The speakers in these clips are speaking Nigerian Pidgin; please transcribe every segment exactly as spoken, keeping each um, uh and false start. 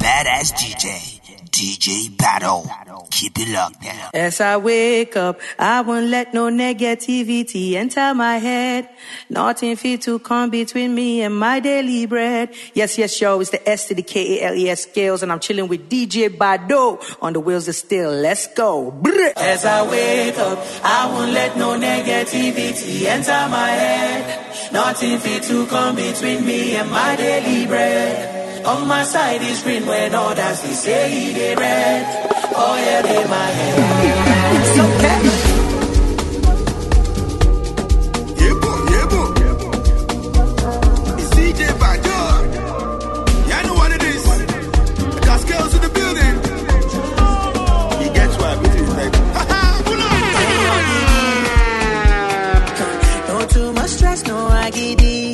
badass D J, D J Battle. Keep it locked down. As I wake up, I won't let no negativity enter my head. Nothing fit to come between me and my daily bread. Yes, yes, yo, it's the S to the K A L E S Scales, and I'm chilling with D J Bado on the wheels of steel. Let's go. Brr. As I wake up, I won't let no negativity enter my head. Nothing fit to come between me and my daily bread. On my side is green when others they say they red. Oh yeah, they my head. It's okay. Yeah, boy, yeah, boy. It's D J Bado. Yeah, I know what it is. I got Scales in the building. You get what it is, baby. Haha, pull up. No too much stress, no agony.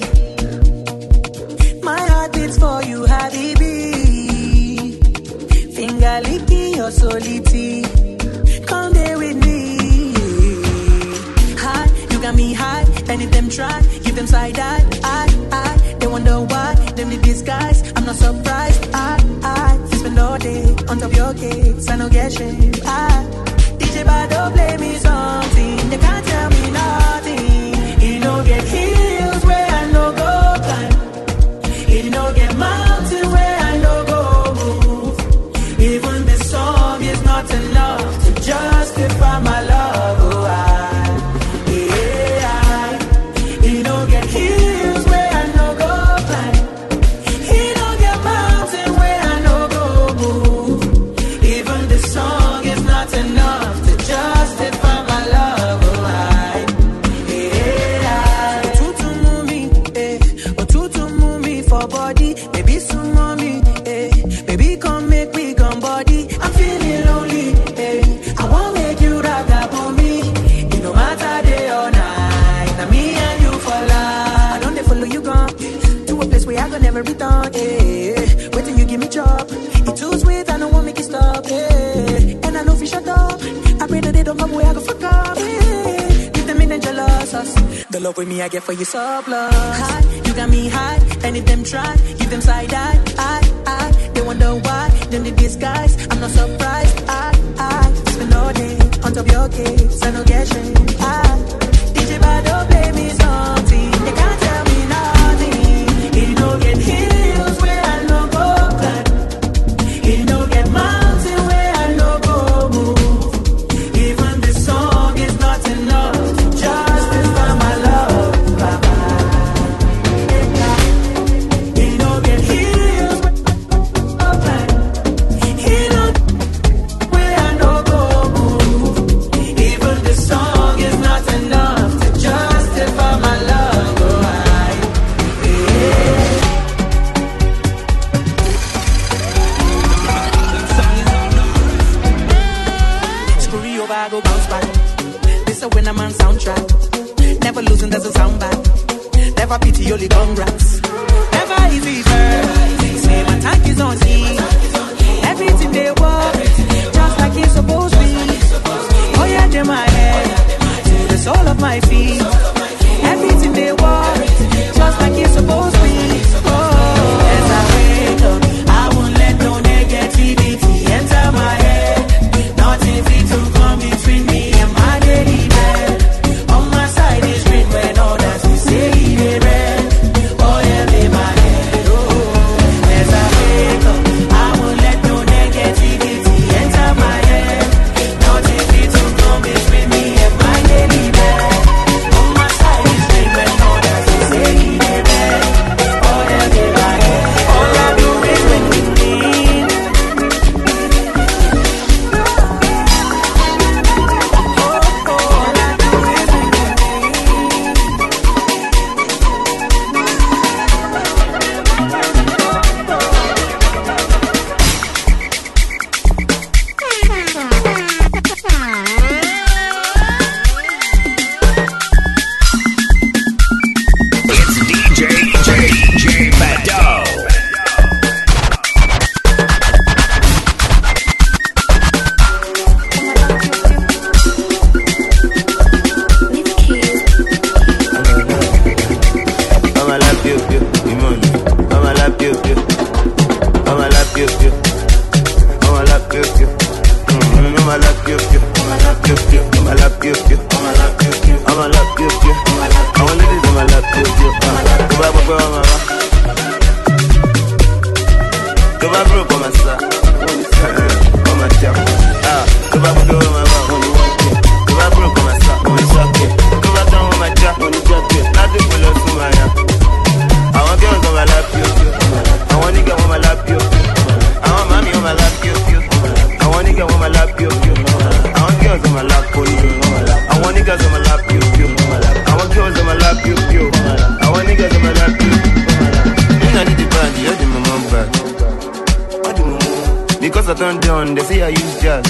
My heart beats for you, Habibi. Finger licking your solidity. Come there with me. High, you got me high. And if them try, give them side eye. I, I, they wonder why. Them the disguise. I'm not surprised. I, I, you spend all day on top of your case. I don't get shame. I, D J Bado play me something. They can't tell me nothing. You don't get heels where I no go climb. You don't get mountain where I no go move. Even the song is not enough to justify my love. Oh, I, yeah, I, you don't get hills where I no go climb. You don't get mountain where I no go move. Even the song is not enough to justify my love. Oh, I, yeah, I, tutu mumi, eh, oh tutu mumi for body, baby soon mommy, eh, baby come make me come body. I'm feeling lonely, eh, I won't make you rap that for me. It no matter day or night, now me and you for life. I don't they follow you gone to a place where I can never return, eh. Wait till you give me job, it too sweet, I don't want make it stop, eh. And I know fi shut up, I pray that they don't come where I go fuck up, eh. Leave them in and jealous us. The love with me I get for you surplus. High, you got me high, and if them try, give them side eye. I, I, they wonder why, them the disguise. I'm not surprised. I, I, spend all day on top of your case. I don't get shame. I, D J Bado play me something. They can't tell me nothing. You don't get hills where I no go climb. You don't get mountain where I no go move. Even the song is not enough to justify my love. Bye-bye. You don't get hills where I climb. You don't where I no go move. Even the song is not enough to justify my love. Oh, I, yeah. Screw you over, I go bounce back. This a when I'm on soundtrack. Never losing doesn't sound bad. Never pity, only congrats. Never easy, first. Say my tank is on C. Everything they want, just like it's supposed to be. Oh yeah, they my head to the sole of my feet. Everything they want, just like it's supposed to be. Oh, as I wake up, I won't let no negativity enter my head. Nothing fit to come between me and my daily bread. On my side is green when others will say they red. Oh yeah, they my head. Oh. my bro, come and start. Come and jump. Ah, come back, go, my mom. Come back, bro, come and start. Come and suck it. Come back down with my jack. Nothing will lose to my hand. I want girls on my lap, you. I want nigga on my lap, you. I want mommy on my lap, you. I want nigga on my lap, you. I want girls on my lap, you. I want niggas on my lap, you. I want girls on my lap, you. I want niggas on my lap, you. I need the band, I do my mom back. Because I turned down, they say I use jazz.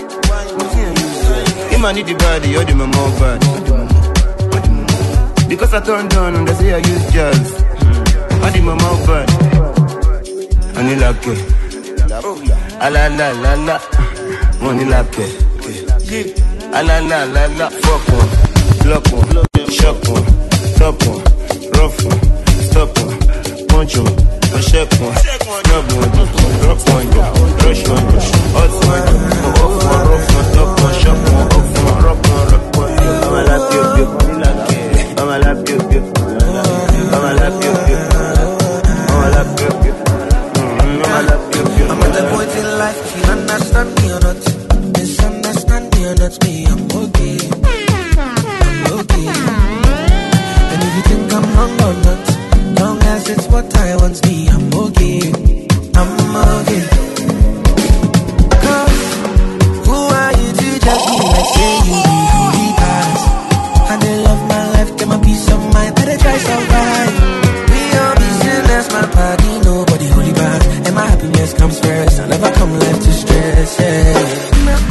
If I need the body, I do my mom back. Because I turned down, they say I use jazz. I do my mom back. I need like it. Ah la la la la. Money like it. Ah la la la la. Fuck one, block one, shock one, top one, rough one, stop one, punch one, check one, snub one, drop one, rush one, hot one, off one, rough one, top one, shock one, off one, rock one, rock one. I'm a lap you, you, I'm a lap you, you, I'm a lap you, you, I'm a lap you, you, I'm a lap you, you. I'm at the point in life, you understand me or not? Misunderstand me or not? Me, I'm okay, I'm okay. And if you think I'm wrong or not, long as it's what I want, me, I'm okay, I'm okay. Cause who are you to judge me like say you be who he pass? And I love my life, get my peace of mind, better try survive. We all be sinners, my party, nobody holy bad. And my happiness comes first, I never come left to stress, yeah.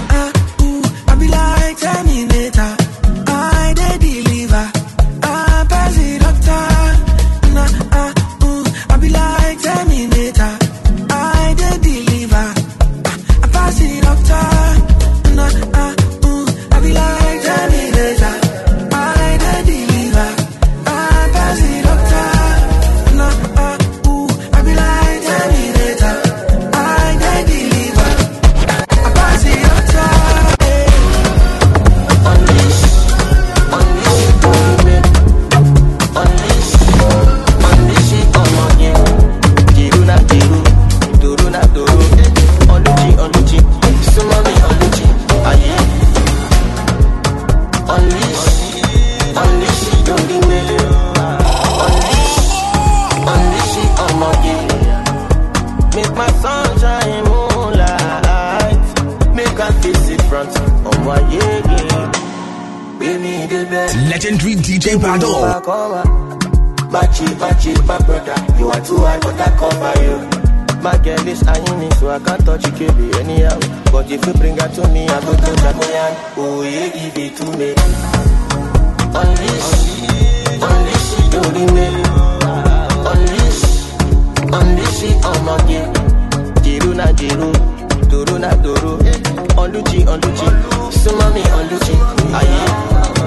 Legendary D J Bado. Bachi, bachi, my brother, you are too high, but I cover you. My girl is eyeing me, so I can't touch you, baby, anyhow. But if you bring her to me, I go to Japan. Oh, yeah, give it to me. Unleash, unleash it, don't be me. Unleash, unleash it on my game. Jiru na jiru, duru na duru. Oluchi, oluchi, sumami, oluchi. Aye.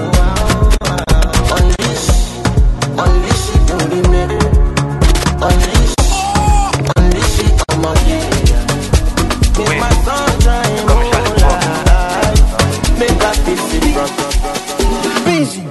Unleash, unleash it, don't be me. Unleash, unleash it on my game. Make my sunshine moonlight. Make that peace in front of us. Busy.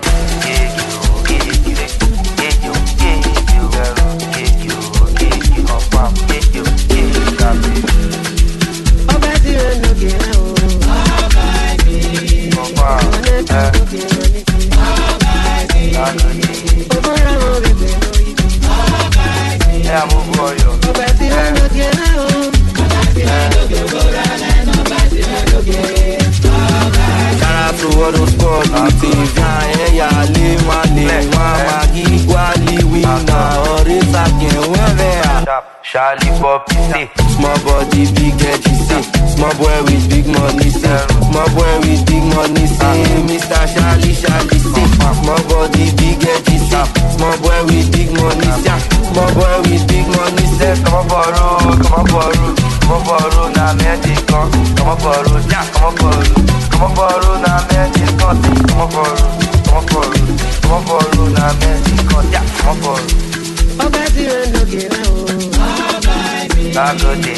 Charlie Poppy say, small body, big head, he say. Small boy with big money, say. Small boy with big money, say. Mister Charlie, Charlie say. Small body, big head, he say. Small boy with big money, say. Small boy with big money, say. Come on, borrow, come on, borrow, come on, borrow, now magic, come on, borrow, yeah, come on, borrow, come on, borrow, now magic, come on, borrow, come on, borrow, come on, borrow, now magic, yeah, come on, borrow. Oh, baby, I'm looking at Agode,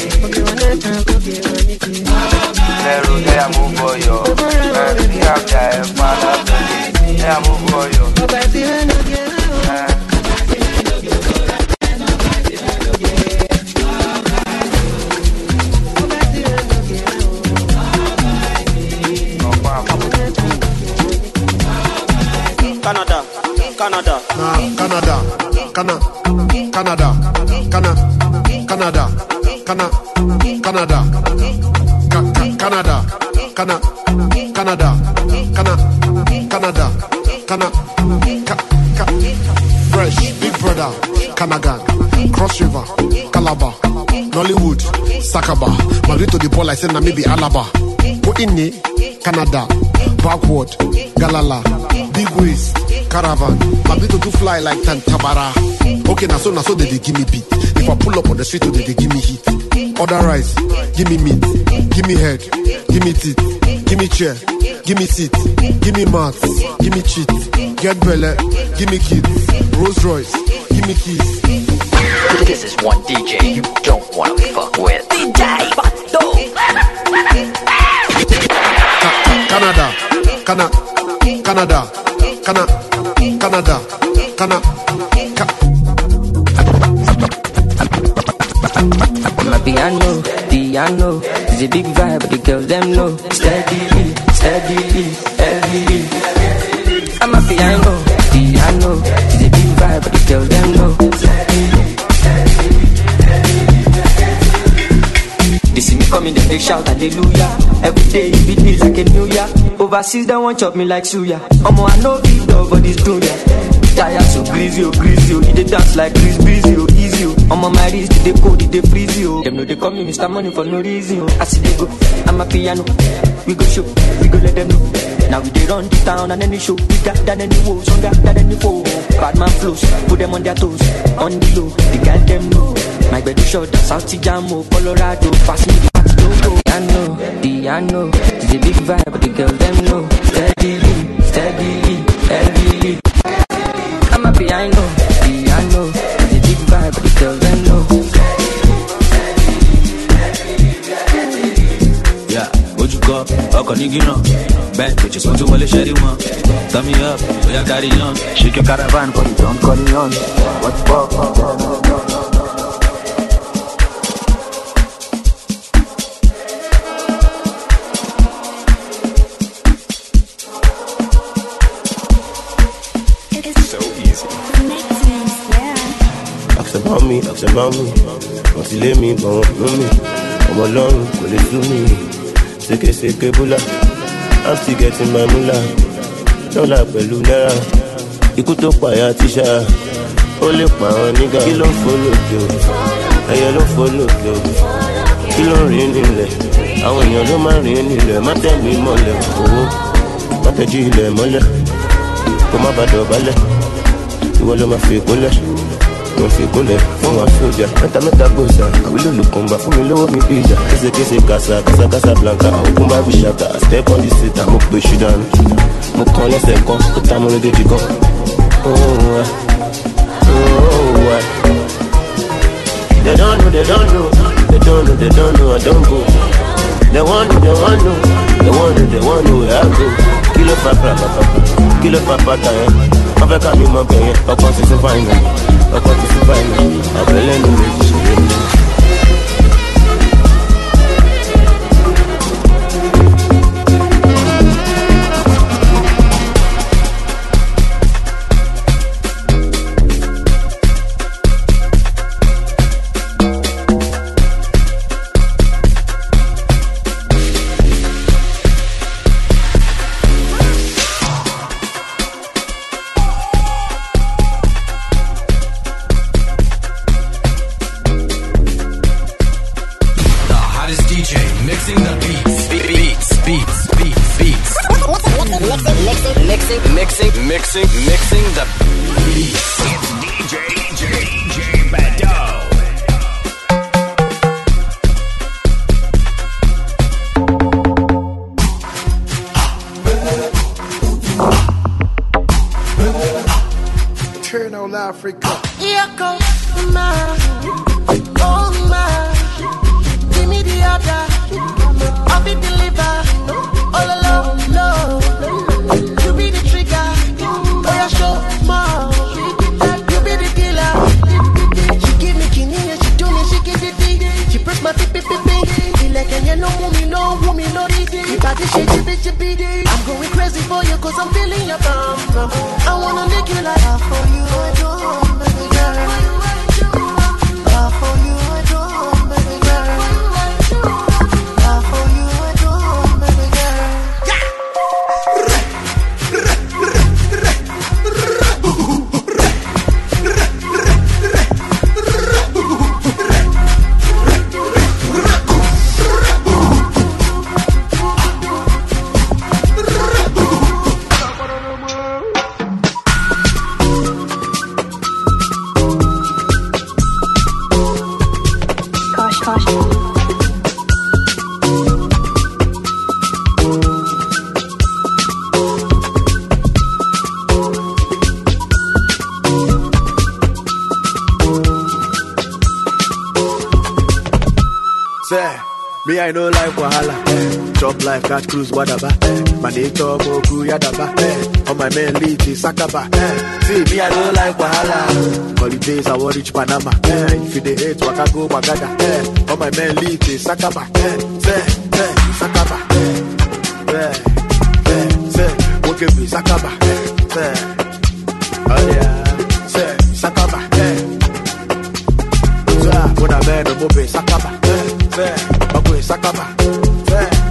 Leru, they are move for you. Every after a father, they are move for you. Cana, Canada, Ca Ca Canada, Cana, Canada, Cana, Canada, Cana, Ca Ca Fresh, Big Brother, Canagan, Cross River, Calabar, Nollywood, Sakaba, Madrid to the ball I said na maybe Alaba, go in Canada, Backward, Galala, Big Ways, Caravan, Madrid to do fly like Tantabara. Okay, now so now so they, they give me beat. If I pull up on the street, they, they give me heat. Order rice, give me meat, give me head, give me teeth, give me chair, give me seat, give me mouth, give me cheat, get belly, give me kids, Rolls Royce, give me keys. This is one D J you don't wanna fuck with. D J Bato. Canada, Cana, Canada, Cana, Canada, Cana, My piano, piano is a big vibe, but the girls them know. Steadily, steadily, heavily. I'm a piano, piano is a big vibe, but the girls them know. They see me coming, then they shout hallelujah. Every day it beat me like a new year. Overseas they won't chop me like suya. Omo I know big dog for this dunya. Tired so greasy, oh greasy, oh. They dance like Chris Breezy, oh easy, oh. I'm on my wrist, they cold, they freeze, oh. Them know they call me Mister Money for no reason, oh. I see they go, I'm a piano. We go show, we go let them know. Now we they run the town and any show. We got that any woes, on that that any foe. Bad man flows, put them on their toes. On the low, they got them know. My bed is short, South Jamo, Colorado. Pass me the party logo. Piano, piano, it's a big vibe, but the girls them know. Steadily, steadily, heavily. I'm a piano, piano, it's a big vibe, but the girls them know. Yeah, what you got? Fuck a nigga, no. Bad bitches, want to wall a shady one. Turn me up, we are carry on. Shake your caravan, call it on, call it on. What's up? About me, ask about me. Wọ́n ti lé mi, but wọ́n ló mi. Ọmọ ọlọ́run kò lè tú mi. Seke seke bula, I'm still getting my mula. Dọ́là pẹ̀lú náírà. Ikú tó pààyà tíṣà. Ó lè pa àwọn nígà. Kí ló ń fò lókè o? Ẹyẹ ló ń fò lókè o. Kí ló ń rìn nílẹ̀? Àwọn èèyàn ló máa ń rìn nílẹ̀. Má tẹ̀ mí mọ́lẹ̀ owó. Má tẹ̀jú ilẹ̀ mọ́lẹ̀. Kó má bàa dọ̀bálẹ̀. Ìwọ ló máa fi ìkólẹ̀. Don't feel good fún wa sójà. Mẹ́ta mẹ́ta gbòòsà, àwílò lùkùnbà fún mi lówó mi pizza. Késekése kàṣà, kàṣà kàṣà blanca, òkun bá bí ṣàtà. Step on the seat, mo gbé ṣù dànù. Mo kàn lẹ́sẹ̀ kan, ó ta mo lédè jì kan. They don't know, they don't know. They don't know, they don't know, I don't go. They want know, they want know. They want know, they want know where I go. Kilo fa pra pa pa pa, kilo fa pa ta yẹn. Wọ́n fẹ́ ká mi mọ bẹ̀yẹn, ọkọ̀ ti tún fáìnà. Ọkọ̀ ti tún fáìnà, àbẹ̀lẹ̀ ní méjì ṣe é ní. Mixing, mixing the beats. It's D J, D J, D J Bato. Turn on Africa. Here goes my, oh my. Give me the order, I'll be delivered. All alone, no. You be the trigger. Show more. You be the killer. She give me kidney and she do me she give it it. She press my pee pee pee pee. He like and you know me no woman no easy. If I did shit you bitch you beat it. I'm going crazy for you cause I'm feeling your bum. I wanna make you like I for you I do baby girl. I for you I do baby girl. Say, me I know like wahala. Eh. Chop life, catch cruise, whatever. Eh. My nature, Moku, Yadaba. Eh. On my main lead is Sakaba. Eh. See, me I know like wahala. Holidays, I want reach Panama. Eh. If you dey hate, waka go, Wagada. Eh. On my main lead is Sakaba. Eh. Say, say, Sakaba. Eh. Say, say, say, what give me Sakaba. Eh. Say, oh yeah. Say, Sakaba. Eh. Say, when I'm man, I'm moving Sakaba. Eh. Say, I'm going Sakaba. Say.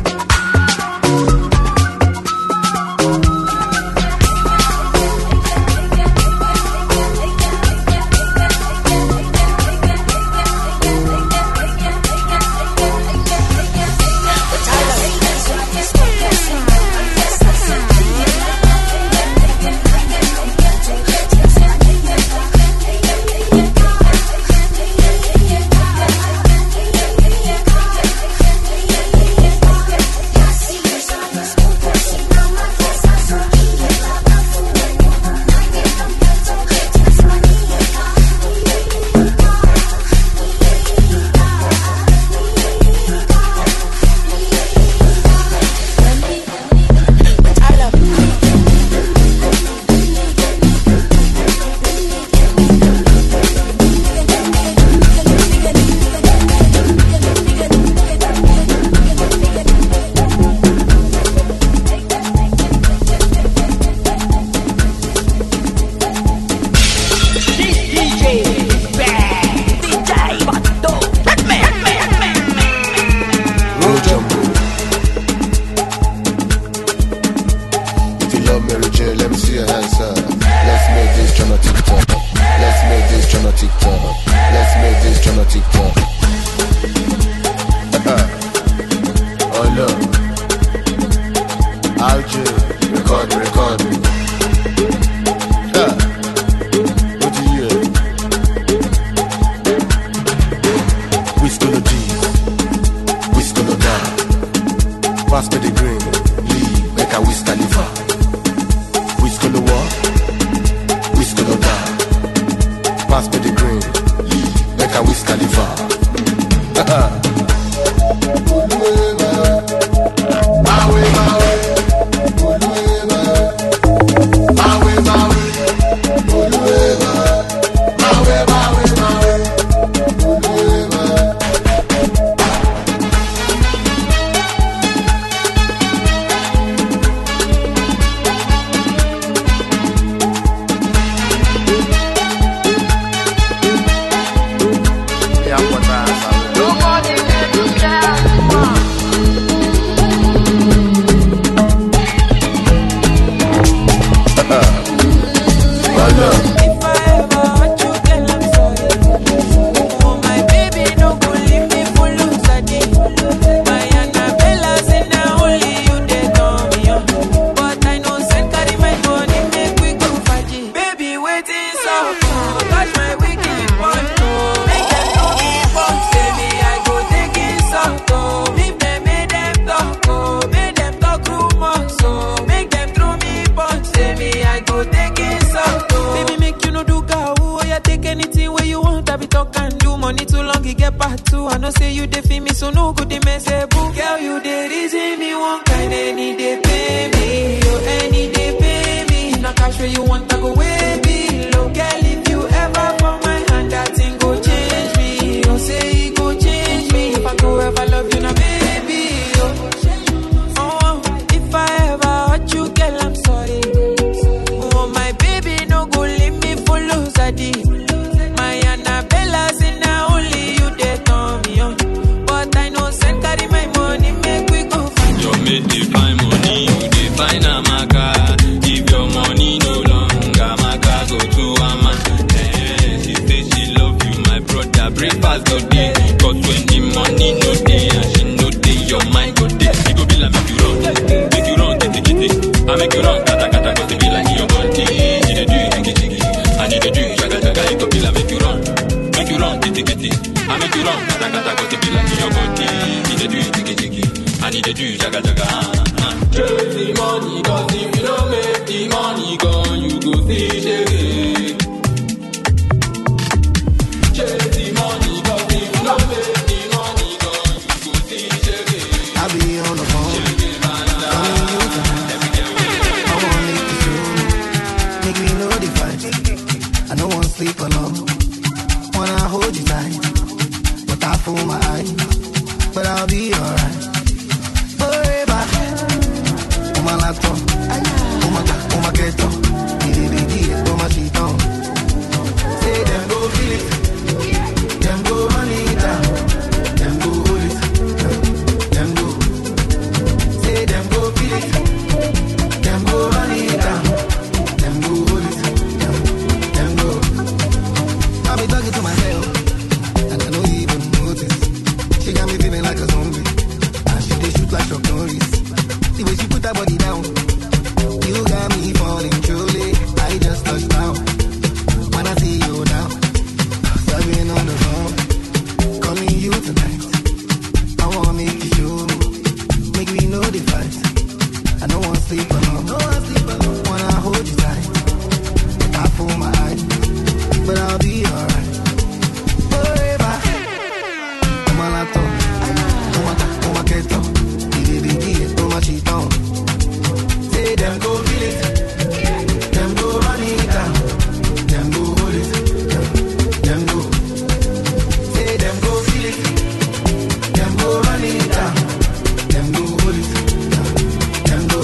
but I'll be alright. Forever. Oh my laptop, oh my god, oh my keto, oh my sheet on. Say them go feel it, them go run it down, them go hold it, them go. Say them go feel it, them go run it down, them go hold it, them go. I'll be talking to myself, and I don't even notice. She got me feeling like a zombie, and she they shoot like Chuck Norris. The way she put that body down, you got me falling truly. I just touched down. When I see you now, serving on the phone, calling you tonight. I wanna make you show me, make me know the fight. I don't wanna sleep alone, no wanna sleep alone. Wanna hold you tight, I pull my eyes, but I'll be alright. Forever. Oh my laptop, oh my god, oh my keto, oh my sheet on. Say them go feel it, them go run it down, them go hold it, them go. Say them go feel it, them go run it down, them go hold it, them go.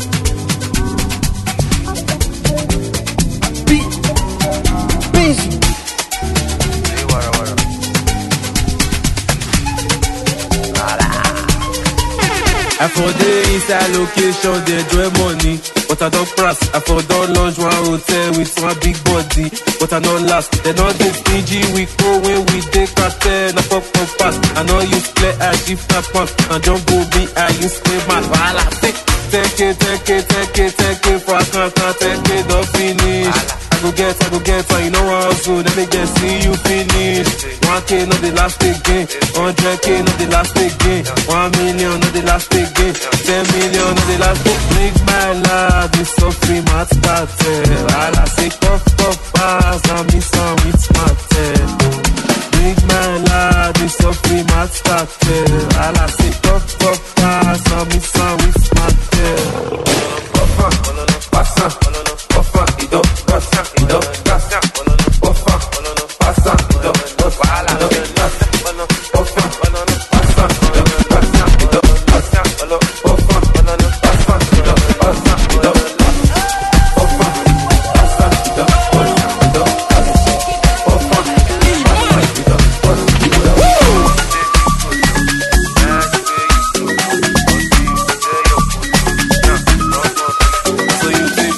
Busy. I for the inside location, they enjoy money. But I don't press, I for don't launch one hotel with one big body. But I don't last, they not do stingy. We go when we take cartel, I fuck up fast. I know you play, I shift up pump. And don't go me, I use play my wala. Take, take it, take it, take it, take it. For I can't, can't take it, don't finish. I go get, I go get, and you know what I'll do. Let me get, see you finish. One K, not the last again. Hundred K, not the last again. One million, not the last again. Ten million, not the last again. Make my life be so free, my started. All I say, puff, puff, pass, and me some with smarted. Make my life be so free, my started. All I say, puff, puff, pass, and me some with smarted. Puffa, passa, puffa, ido, passa, ido, passa, puffa, passa, ido, passa, ido, passa, puffa, passa, ido, passa, ido, passa, puffa, passa, ido, passa, ido, puffa, passa, ido, ido, puffa, passa, ido, so you think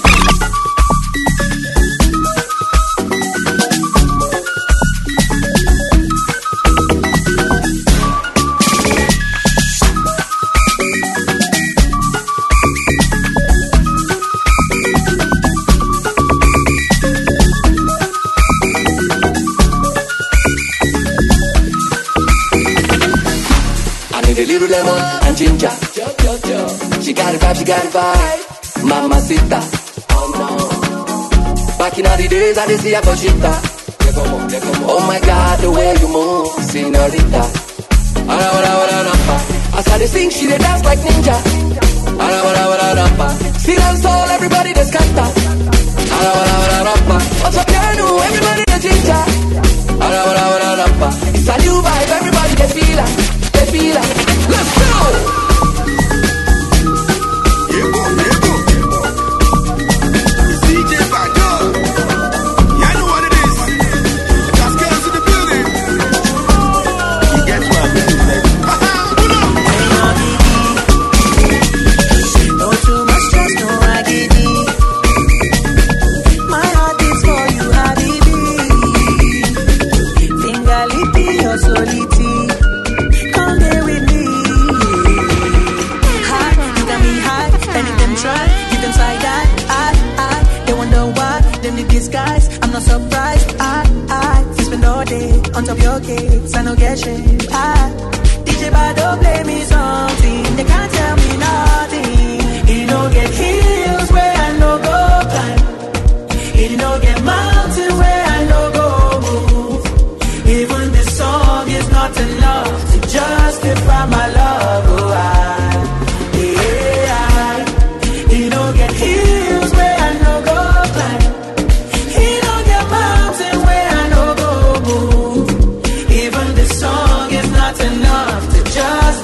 I need a little lemon and ginger. She got it vibe, she got it vibe. Mamacita. Back in all the days I did see a cosita. Oh my God, the way you move, señorita. Ara, ara, ara, ara. As I dey sing, she dey dance like ninja. Ara, ara, ara, ara. See dance all, everybody dey scatter. Ara, ara, ara, ara. What's up, piano? Everybody dey ginger. Ara, ara, ara, ara. It's a new vibe, everybody dey feel it, dey feel it. Let's go. On top of your cakes, I no get shame. I, D J Bado play me something. They can't tell me nothing. He no get hills where I no go climb. He no get mountains where I no go move. Even this song is not enough to justify my love. Oh, I, yeah, I, he no get hills where I no go climb. He no get mountains where I no go move. Even this song is not enough to just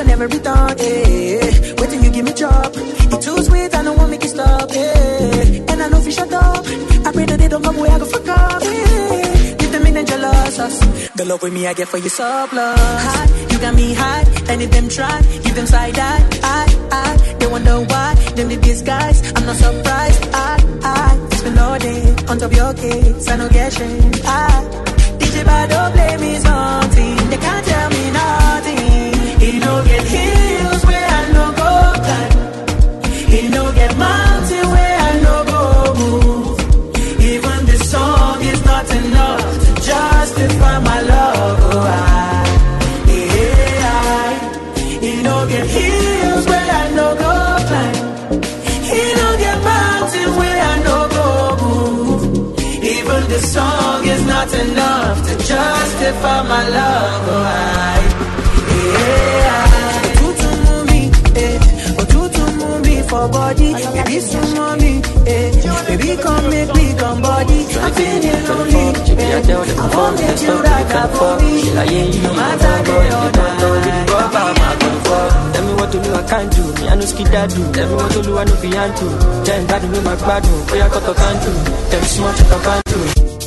never return. Eh. Waiting you give me chop. It's too sweet, I don't want make it stop. Eh. And I know if you shut up, I pray that they don't come away, I go fuck up. Eh. Give them in and jealous us. The love with me I get for you surplus. High, you got me high, and if them try, give them side eye. I, I, they wonder why, them the disguise. I'm not surprised. I, I, spend all day on top of your case. I don't get shit. I, D J Bado play me something. They can't tell me nothing. He no get hills where I no go climb. He no get mountain where I no go move. Even this song is not enough to justify my love. Oh, I, yeah, I, he no get hills where I no go climb. He no get mountain where I no go move. Even the song is not enough to justify my love. Oh, I, yeah, I, Otutu mumi, eh, Otutu mumi for body, baby so mommy, eh, baby come make me come body. I'm feeling lonely, eh, I won't let you ride that for me. No matter the other. Tell me what to do, I can't do. Me, I know skid that do. Tell me what to do, I know beyond to. Then that do my bad do. Oh, I got to can't do. Tell me smart, I can't do.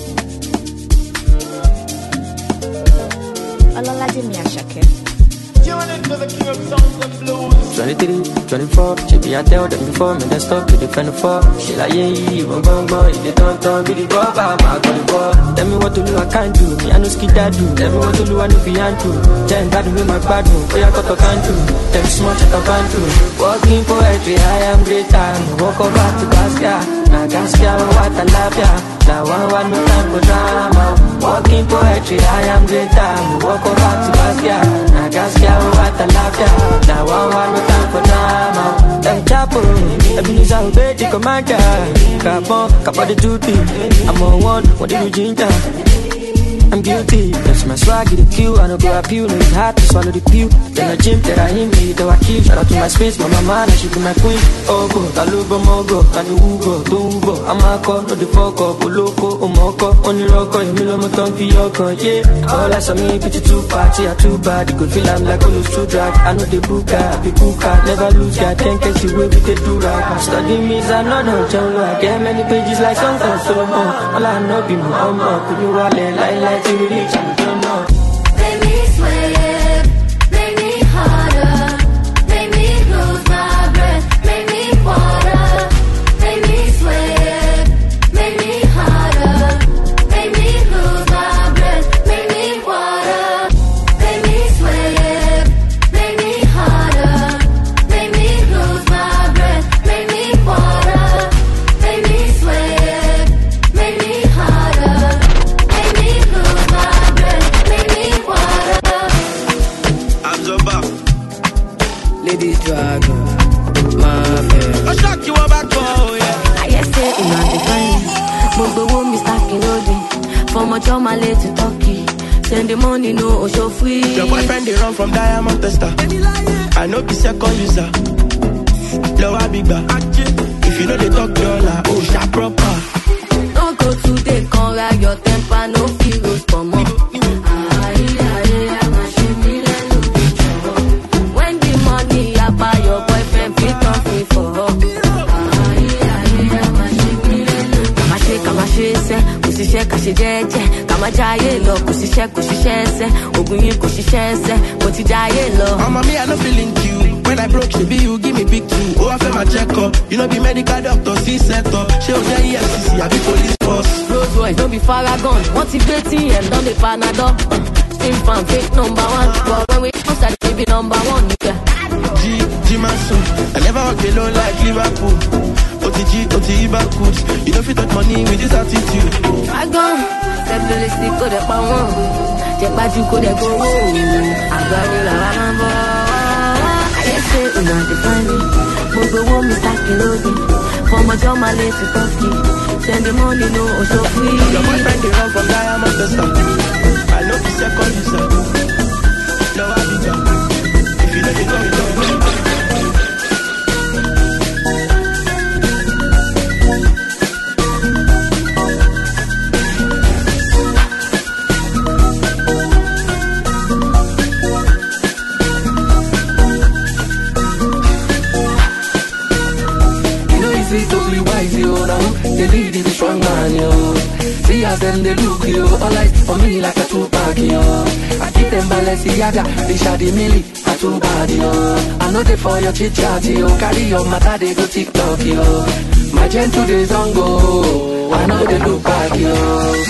Ololaje mi Asake. twenty-three, twenty-four, she be a tell them before me, then stop to defend the four. She like, yeah, yeah, bong bong bong, if they don't turn, be the rubber, I'm out of the ball. Tell me what to do, I can't do, me, I know skid that do. Tell me what to do, I know beyond to. Then that do me my bad move, oh, I got to can't do. Tell me smart, I can't do. Walking poetry, I am greater. Walk over to Gaskia, now Gaskia, what I love ya. Now one, one, no time for drama. Walking poetry, I am greater. Walk over to Gaskia, now Gaskia, what I love ya. Now one, one, no time for drama. Them chapo, Ebenezer obey the commander. Capon, Capo the duty. I'm on one, what do you ginger? I'm guilty, that's my swag, the Q. I know go appeal, no it's hard to swallow the pill. Then I gym, that I him, me, though I kill. Shout out to my space, my mama, now she be my queen. Oh go, Talubo Mogo, Tani Ugo, Dumbo. I'm a call, no the fuck up, Oloko, Omoko. Only Rocco, you know my tongue for your con, yeah. All I saw me, pity too party, I too bad. You could feel I'm like Olo's too drag. I know the booker, I be cooker, never lose, God, ten K, she will be the do-rag. Study me, I know no jungle, I get many pages like songs from Solomon. All I know be Muhammad, put you all in, like, like, to reach, I don't know. Make me sweat, make me harder, make me lose my breath, make me water, make me sweat, make me harder, make me lose my breath, make me water, make me sweat, make me harder, make me lose my breath, make me water, make me sweat, make me harder, make me lose my breath, make me water. Absorber. Ladies dragon, my fair. I shock you back for, yeah. I just say in my define. Mugbo wo mi stacking loading. For much on my late to talkie. Send the money no show free. Your boyfriend they run from Diamond Tester. I know be second user. Lower big bar. If you know they talk dollar, oh sharp proper. Don't go to the corner, your temper no feel goes for more. When the money I buy your boyfriend fit on free for her. Kama she se, kusishe kashi jeje. Kama jaye lo, kusishe kusishe se. Ogunyi kusishe se, koti jaye lo. Mama me I no feeling you. When I broke, she be you give me big two. Oh I feel my check up. You know be medical doctor, see set up. She was there E F C C, I be police boss. Rolls Royce, don't be Faragon. Motivating and don't be Panadol. Steam fan, fake number one. But when we post that, they be number one. Yeah. G, G Mason. I never walk alone like Liverpool. O T G, O T E backwards. You don't fit touch money with this attitude. I gone. Step to the stick, go the power. Check back, you go the go. I got you like I'm a I just say, you know, define me. Move the woman, stacking loading. For my job, my late to talkie. Send the money, no, so free. Your boyfriend, they run from Diamond Tester. I know the second user. No, I be done. If you know, you know, you know. see as them they look you. All eyes on me like a two-pack, yo. I keep them Balenciaga, they shady milli, a two-bad, yo. I know they for your chit-chat, yo. Carry your matter, they go TikTok, yo. My gentle days on go, I know they look back, yo.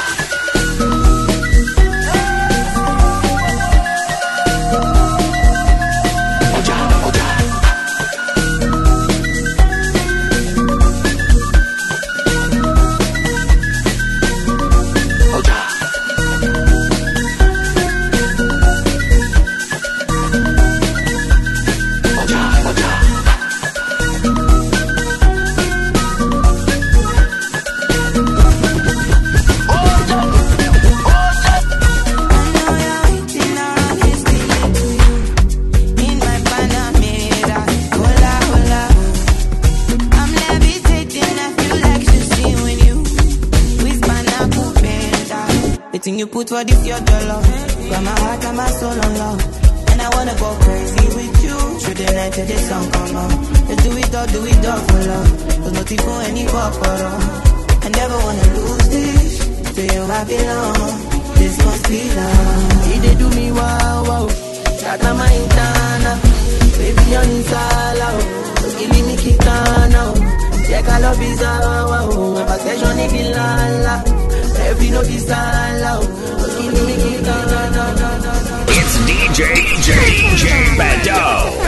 You put for this your dollar. Got my heart and my soul on love. And I wanna go crazy with you. Through the night till the sun come up. Let's do it all, do it all for love. There's nothing for any corporal. I never wanna lose this. To you I belong. This must be love. He they do me wow wow. Shut up my internal. Baby on inside out. Killing me kitana. Check I love is wow. My passion is in la la. Every note is all It's D J, D J, D J Bado.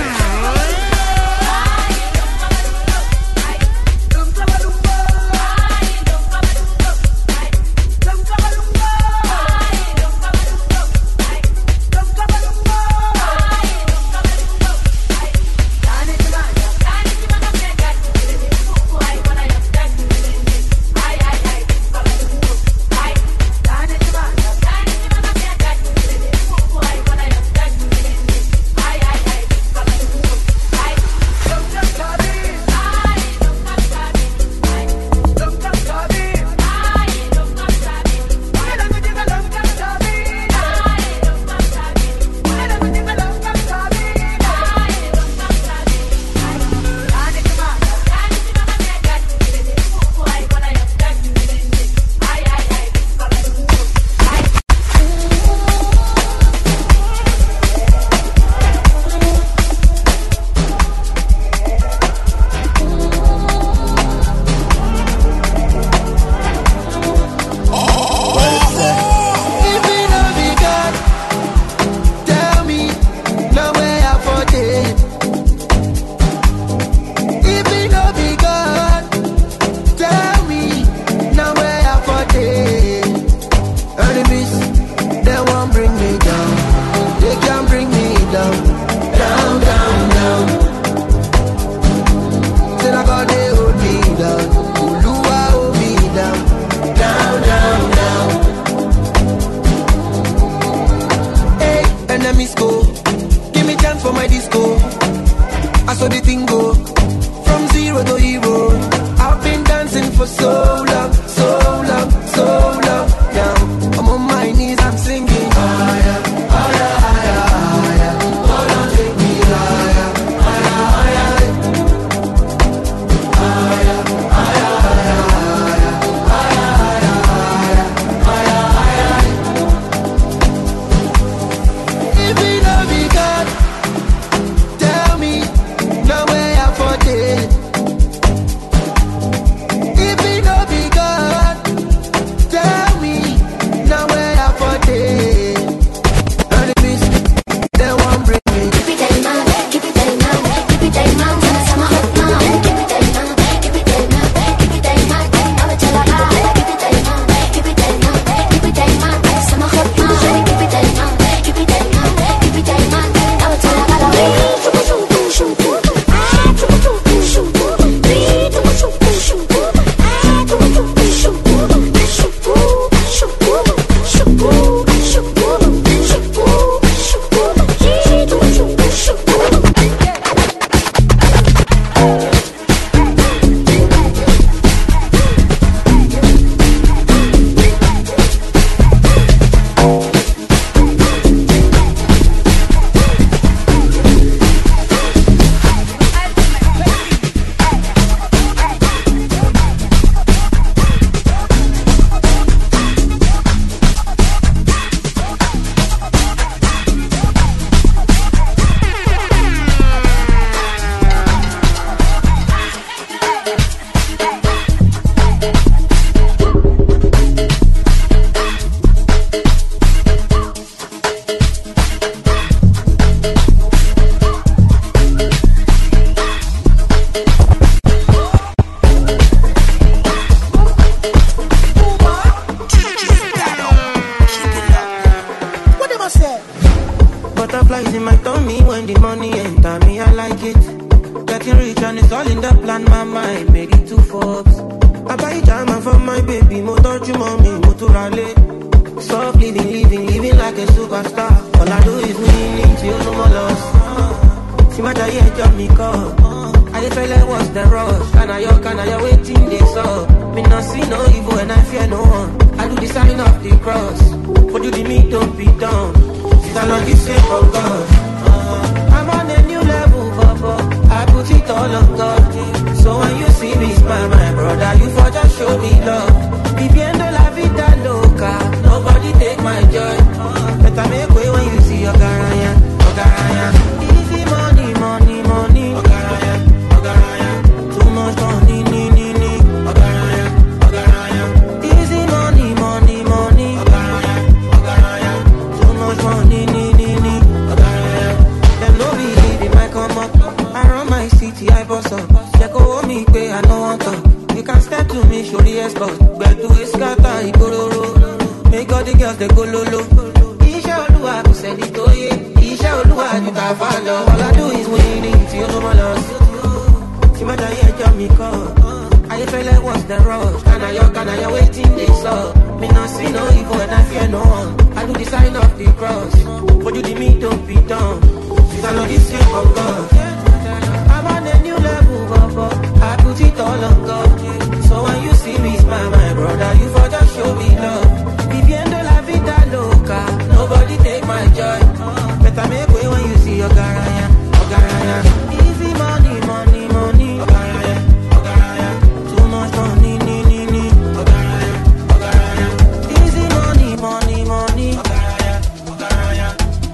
wine, made it to Forbes. I buy diamond for my baby, mo touch you mommy, mo to rally. Soft living, living, living like a superstar. All I do is winning, till no more loss. See my day, job me call. I feel like what's the rush? Can I, yo, can I, yo, waiting this up? Me not see no evil and I fear no one. I do the sign of the cross. For you, the me don't be done. It's not the same of God. I'm on a new level, Papa. I put it all on God. So when you see me smile, my brother, you for just show me love. Viviendo la vida loca, nobody take my joy. Better make way when you see your garaya, your garaya. Easy money, money, money. Ogaraya, ogaraya. Too much money, ni, ni, ni. Ogaraya, ogaraya. Easy money, money, money. Ogaraya, ogaraya. Too much money, ni, ni, ni. Ogaraya. Them no believe it might come up. I run my city, I boss up. They go hold me, pay, I no want to. You can step to me, show the escort. But to a scatter, he go low. Make all the girls, they go low, low. Isha Olua, who said it, oh yeah. Isha Olua, you can follow. All I do is winning, till no more loss. See my day, job me call. I feel like what's the rush? Can I, yo, can I, yo, waiting this up? Me not see no evil and I fear no one. I do the sign of the cross. For you, the me don't be done. She's not the same of God. I'm on a new level, Papa. I put it all on God. So when you see me smile, my brother, you for just show me love. Viviendo la vida loca, nobody take my joy. Better make way when you see your garaya, your garaya. Easy money, money, money. Ogaraya, ogaraya. Too much money, ni, ni, ni. Ogaraya, ogaraya. Easy money, money, money. Ogaraya, ogaraya.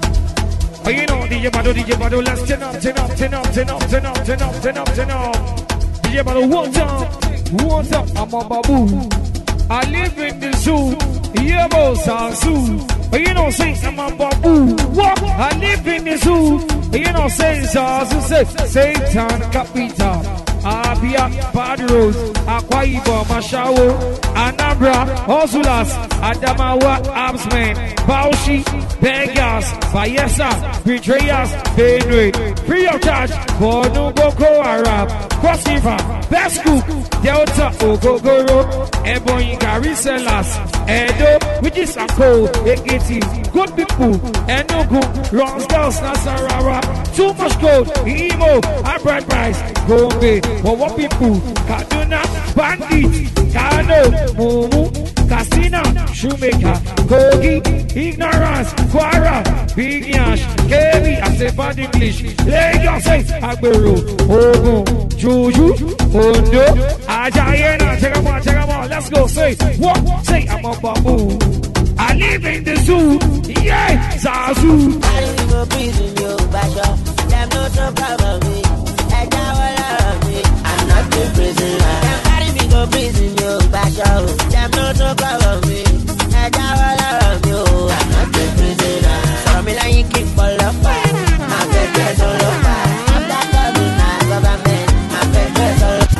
Oh, you know, D J Bado, D J Bado, let's turn up, turn up, turn up, turn up, turn up, turn up, turn up, turn up. D J Bado, what's up? What's up? I'm on Babu. I live in the zoo. Yeah, boss, I'm zoo. But you know, say, I'm on Babu. What? I live in the zoo. You know, say, Zazu, say, Satan, Capital. Abia, Bad Rose, Akwa Ibom, Mashawo, Anambra, Ozulas, Adamawa, Absman, Bauchi, Bengas, Bayelsa, Betrayers, Benue, free of charge, Borno, Boko Haram, Cross River, Best Cook, Delta, Ogogoro, Ebony, Gariselas, Edo, which is a cold, Ekiti, good people, Enugu, Ronsdale, Nasarawa, too much gold, Imo, a bright price, Gombe, but what people, Kaduna, Bandit, Kano, Mumu, Castina, Shoemaker, Kogi, Ignorance, Quara, Big Yash, Kevi, I say bad English, Lagos, Agbero, Ogun, Juju, Ondo, Ajayena, check them out, check them out, let's go, say, what, say, I'm a babu, I live in the zoo, yeah, Zazu. I live in a prison, yo, Basha, them no talk about me, I love me, I'm not the prisoner, them carry me go prison, yo, Basha, them no talk about me, I love me, I'm not the prisoner, so me like you keep all up, my favorite all up, I'm that government, my favorite all up.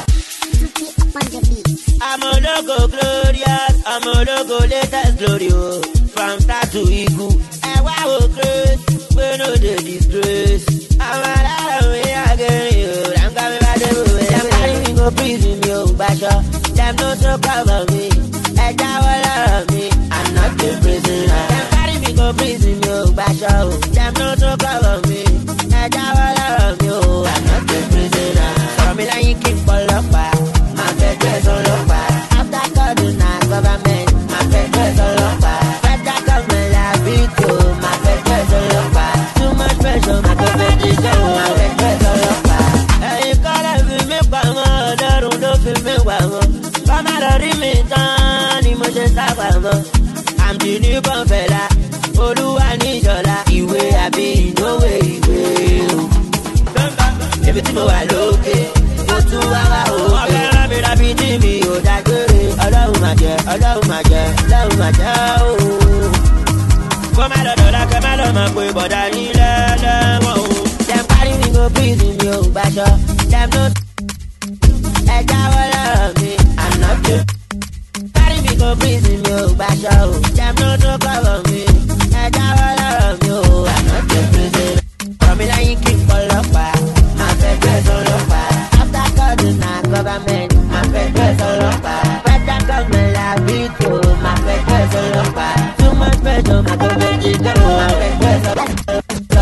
I'm a logo glorious, I'm a logo latest glorious, from start to eagle, and wow, grace, we know the disgrace, I'm a lot of me again, you, I'm coming back the way, I'm carrying me go prison, yo, Basha, them no talk about me, and now love me, I'm not the prisoner, them carry me go prison, yo, Basha, them no talk about me, and now love me, I'm not the prisoner, so me like you keep all up, my favorite all up, after Kaduna government, my favorite all up, federal government I beat you, my favorite all up, too much pressure, my competition, my favorite all up, and you gotta feel me, come on, don't feel me, come on, come out of me, down, emotion, stop, I'm the new born fella, Oluwa Nijola, Iwe, I be no way, Iwe, everything I look at, go to our home, I be Jimmy, oh, that good, Allahu Maja, Allahu Maja, Allahu Maja, oh. Come out of the like a man of my boy, but I need a love. Them carry me go prison, yo, Basha. Them not, and I love me, I'm not good. Carry me go prison, yo, Basha. Them not talk about me, and I love you, I'm not the prison. From me like you keep all up, my favorite all up, after Kaduna. government, my federal ọlọ́pàá. Federal government la bí tó, my federal ọlọ́pàá. Too much pressure, my government is done, my federal ọlọ́pàá.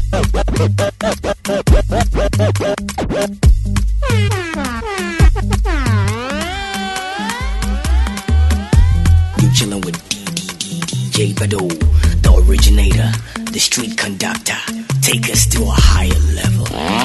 You chillin' with D D D D J Bado, the originator, the street conductor. Take us to a higher level.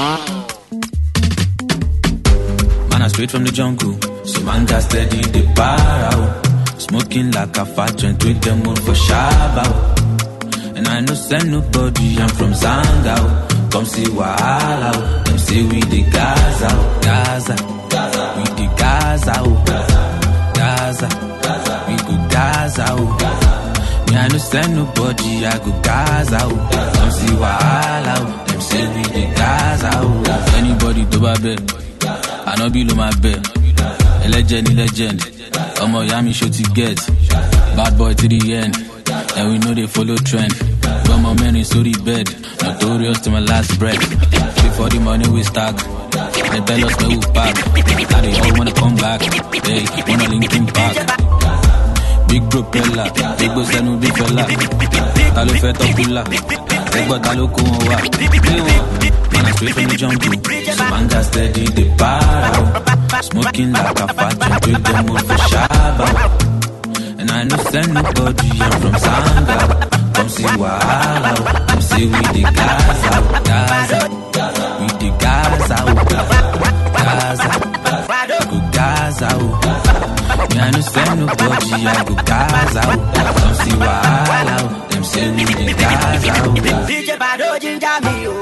Man, I straight from the jungle, so man got steady the bar out. Smoking like a fat joint with them on for Shabba. And I no send nobody, I'm from Zangao. Come see Wahala, them say we the Gaza, Gaza, Gaza, we the Gaza, Gaza, Gaza, Gaza, we go Gaza, Gaza. Me I no send nobody, I go Gaza, come see Wahala, them say we the Gaza. Anybody do my bed, I no below my bed. A legend, a legend. Omo Yami show to get. Bad boy to the end. And we know they follow trend. But my man is so the bed. Notorious to my last breath. Before the money we stack. They tell us no we back. Now they all wanna come back. Hey, wanna link in back. Big propeller. Big boss and no big fella. Talo fet up pulla. Big boy talo ko wa. Man, I straight from the jungle. So man got steady the bar out. Smoking like a fat joint with them on for Shabba. And I no send nobody, I'm from Zanga. Come see Wahala, come see we the Gaza, Gaza, we the Gaza, Gaza, go Gaza. Me I no send nobody, I go Gaza. Come see Wahala, them say we the Gaza. D J Bado ginger me yo.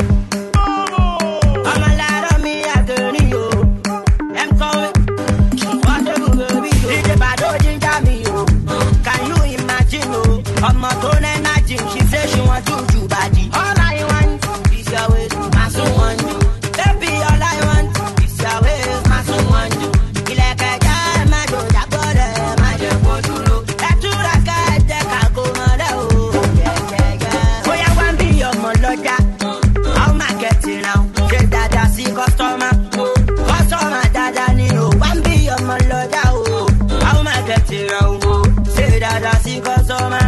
I'm a lot of me a girl yo. I'm coming. What the baby yo. D J Bado ginger me yo. Can you imagine yo? I'm a tone and I think she says she want to do body. All I want is your way, my son want you. Baby, all I want is your way, my son want you. He like a guy, my do that body, my do go to low. That to that guy, that can go on the oh yeah yeah yeah. Boy, I want be your moloja. How am I getting now? Say that I see customer, customer that I need. Want be your moloja oh. How am I getting now? Say that I see customer.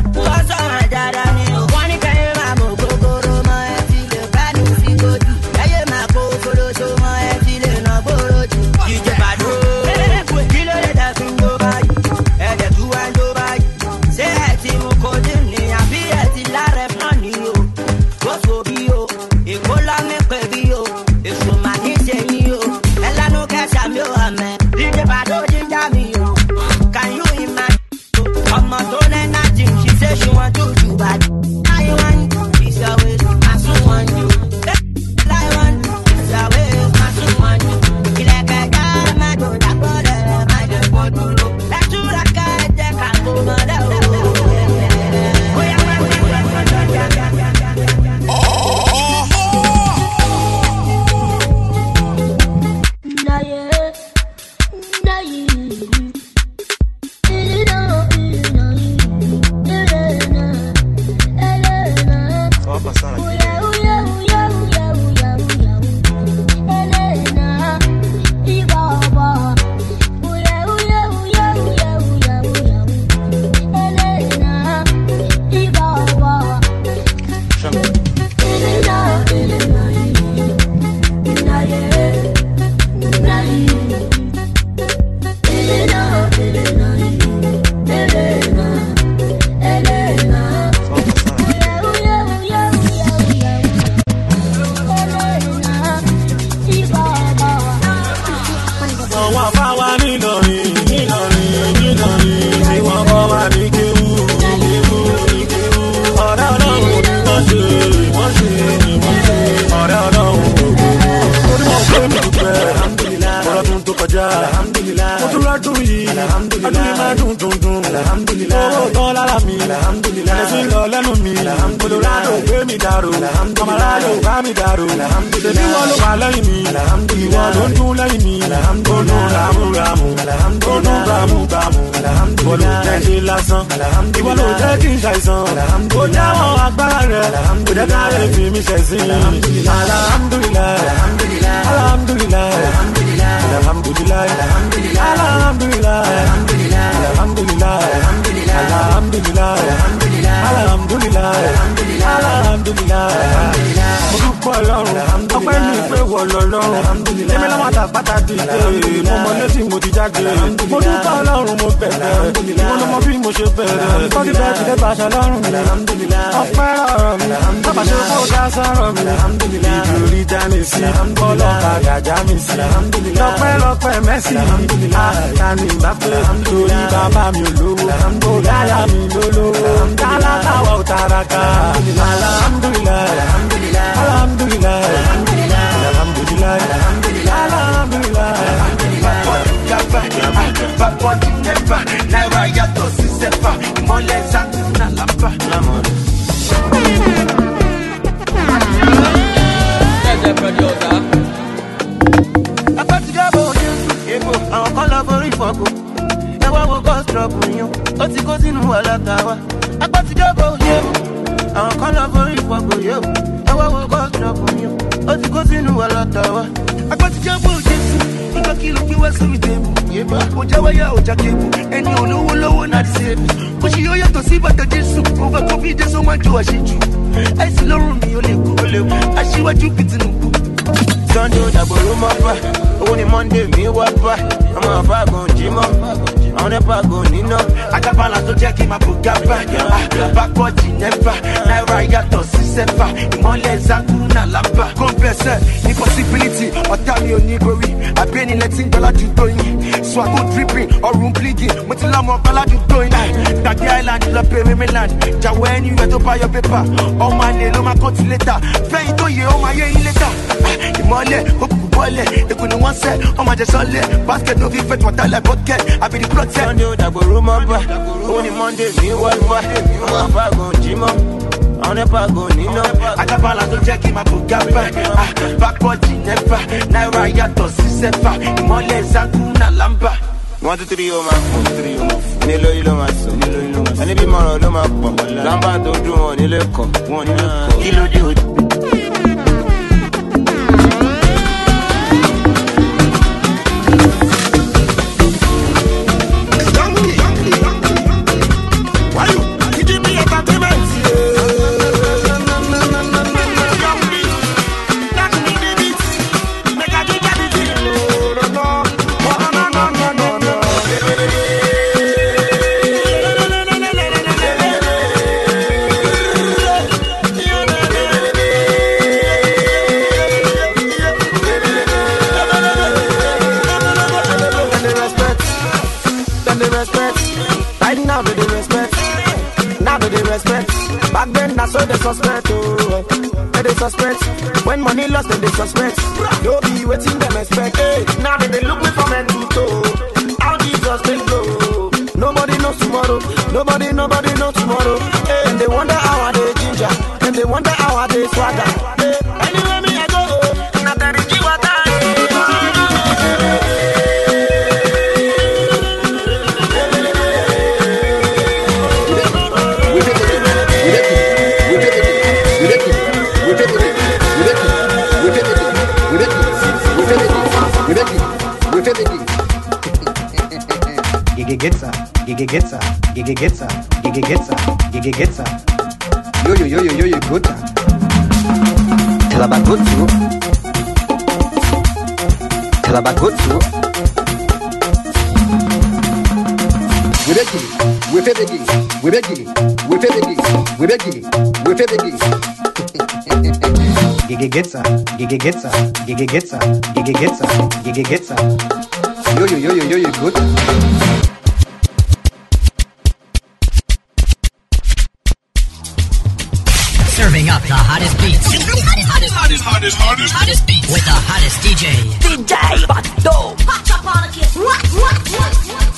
Alhamdulillah, alhamdulillah, alhamdulillah, alhamdulillah, alhamdulillah, alhamdulillah, alhamdulillah, alhamdulillah, alhamdulillah, alhamdulillah, alhamdulillah. Mo dúpẹ́ Ọlọ́run, ọpẹ́ mi pé wọ lọ́lọ́run. Èmi lọ́wọ́ àtàpátá dìde, mo mọ létí mo ti jáde. Mo dúpẹ́ Ọlọ́run, mo bẹ̀rẹ̀, ìwọ ló mọ bí mo ṣe bẹ̀rẹ̀. Tọ́jú bẹ́ẹ̀ ti dé bàṣà lọ́rùn mi. Ọpẹ́ ọ̀rọ̀ mi, bàbá ṣe kó dá sọ̀rọ̀ mi. Ìdúrí dání sí, ọlọ́kadà já mi sí. Lọ́pẹ́ lọ́pẹ́ mẹ́sì, àtàní ìbápẹ́. Torí bàbá mi ò lówó, ó dáyà mi lólówó. Tálákàwọ̀ ò tàràkà. Alhamdulillah, alhamdulillah, alhamdulillah, alhamdulillah, alhamdulillah. Bàbá ti nẹ́fà, náírà yàtọ̀ sí sẹ́fà. Ìmọ̀lẹ̀ sàkúnà lápá. Akọ́tìjábọ̀ ojú èbò àwọn kan lọ borí ìfọ̀kù. Ẹ wá wo ghost drop yín, ó ti kó sínú ọlọ́ta wa. Akọ́tìjábọ̀ ojú èbò àwọn kan lọ borí ìfọ̀kù yóò. Ẹ wá wo ghost drop yín, ó ti kó sínú ọlọ́ta wa. Akọ́tìjábọ̀ ojú èbò nígbà kí ló gbé wá sómi tèbù. Yébà ó já wáyà ó já kébù, ẹni olówó lówó náà ti ṣe é. Kò ṣe yóò yàtọ̀ sí bàtà Jésù, kò bá kó bí Jésù máa jó àṣejù. Àìsí lọ́rùn mi ò lè kú, aṣíwájú bí Tinubu. Sunday ó dàgbòrò mọ́ fà, owó ni Monday mi wá fà. Ọmọ àfàgùn jí mọ́, àwọn nípa gùn níná. Àjàbálà tó jẹ́ kí n máa bò gábà. Bákọ́jì nẹ́fà, náírà yàtọ̀ sí sẹ́fà. Ìmọ̀lẹ̀ Zakuna lápá. Kọ́ńpẹ́sẹ̀ ní possibility, ọ̀tá mi ò ní borí. Àbẹ́nilẹ̀ tí ń gbọ́ ládùúgbò yín. Swago dripping, ọ̀run bleeding. Mo ti lámọ̀ ọ̀pá ládùúgbò yín. Tàbí Island lọ pé Maryland. Jàwọ́ ẹni ìwé tó bá yọ pépà. Ọmọ àlè ló máa kọ́tí létà. Fẹ́yìn tó yẹ ó máa yé yín létà. Ìmọ̀lẹ̀ ó kúkú bọ́lẹ̀. Èkó ni wọ́n sẹ́, ọmọ àjẹsọ́lẹ̀. Basket no fit fetch water like bucket. I be the protect. Sunday ó dàgbòrò mọ́ bá. Ó ní Monday mi wá bá. Ọmọ àfàgùn jí mọ́. Àwọn nípa gùn níná. Àjàbálà tó jẹ́ kí n máa bò gábà. Bákọ́jì nẹ́fà, náírà yàtọ̀ sí sẹ́fà. Ìmọ̀lẹ̀ Zakuna lámbà. One, two, three, oh my phone. Nílò ìlò máa sọ. Ẹni bí mọ̀ràn ló máa pọ̀. Lámbà tó dùn wọn nílé kọ̀. Wọ́n nílé kọ̀. Kí ló dé òde? So they suspect, oh, they suspect. When money lost, then they suspect. No be waiting them expect. Hey, now they look me from head to toe. How Jesus they go? Nobody knows tomorrow. Nobody, nobody knows tomorrow. Hey, and they wonder how are they ginger. And they wonder how are they swagger. Hey, anywhere me I go, not that it's Gigi Getza, Gigi Getza, Gigi Getza, Gigi Getza, Gigi Getza. Yo yo yo yo yo yo Gota. Kalabagotsu. Kalabagotsu. We ready, we ready, we ready, we ready, we ready, we ready. Gigi Getza, Gigi Getza, Gigi Getza, Gigi Getza, Gigi Getza. Yo yo yo yo yo yo Gota. Serving up the hottest beats. Hottest, hottest, hottest, hottest, hottest, hottest beats. With the hottest D J. D J Bado. Pop up on a kiss. What, what, what, what?